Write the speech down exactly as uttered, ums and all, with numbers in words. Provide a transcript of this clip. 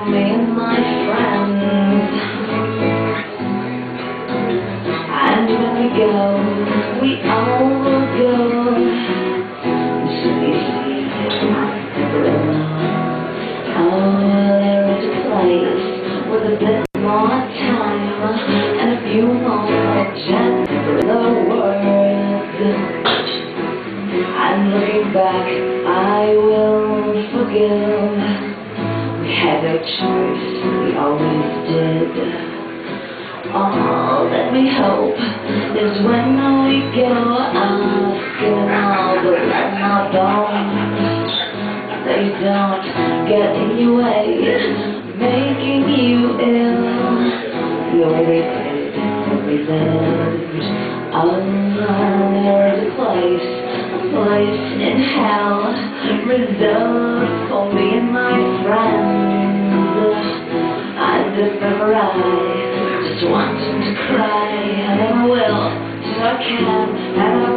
me and my friends. And when we go, we all will go. So you see, I'm never alone. Oh, there is a place with a bit more time and a few more gems in the world. And looking back, I will forgive. We had no choice, we always did. All that we hope is when we go asking all the my bones. They don't get in your way, making you ill. You already paid for revenge. Oh, there's a place, a place in hell reserved for me and my friends. And if ever I just want to cry, I never will, so I can, and I